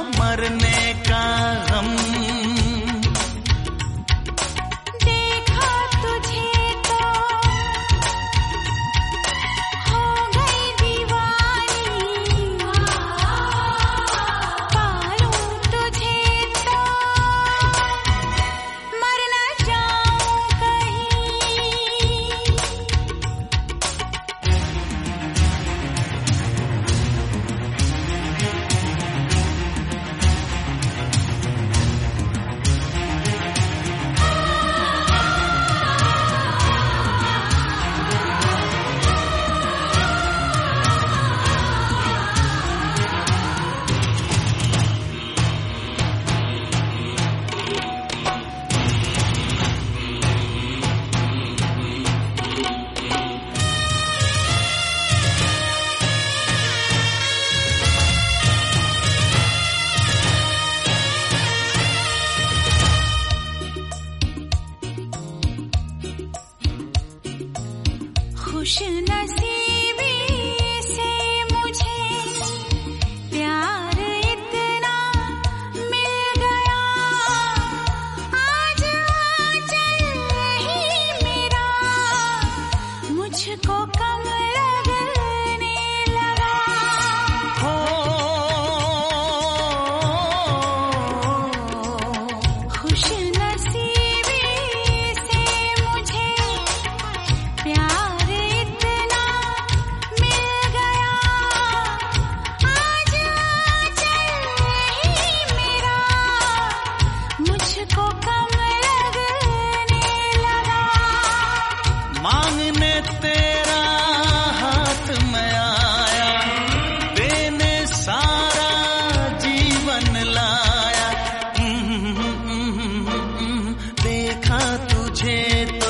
मरने का गम। देखा तुझे तो हो गई दीवानी, पालूं तुझे तो मर न जाऊं कहीं। खुश नसीबी से मुझे प्यार इतना मिल गया, आज आंचल ही मेरा मुझको कम लगने लगा। हो खुश नसीबी से मुझे प्यार इतना मिल गया, आज आंचल ही मेरा मुझको कम लगने लगा। मांगने तेरा हाथ में आया, देने सारा जीवन लाया। देखा तुझे तो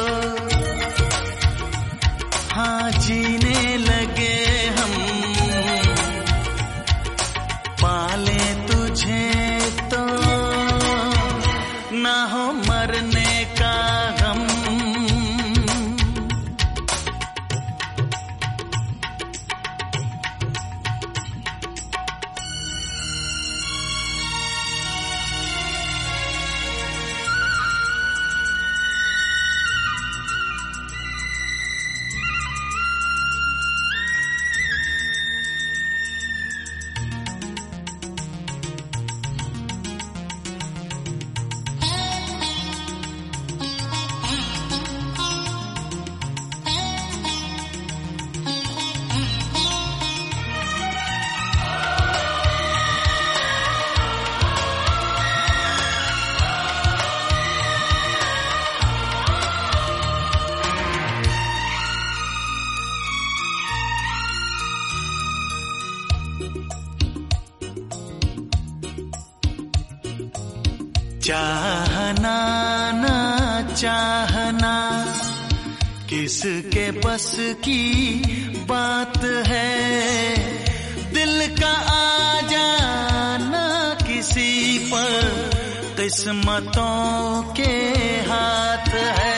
हाँ जीने लगे हम, पाले तुझे तो ना हो मरने का गम। चाहना ना चाहना किसके बस की बात है, दिल का आ जाना किसी पर किस्मतों के हाथ है।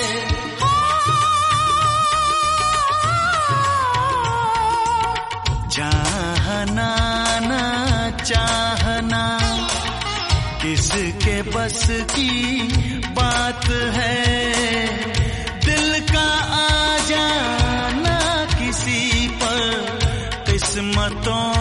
चाहना ना चाहना किसके बस की बात है, दिल का आ जाना किसी पर किस्मतों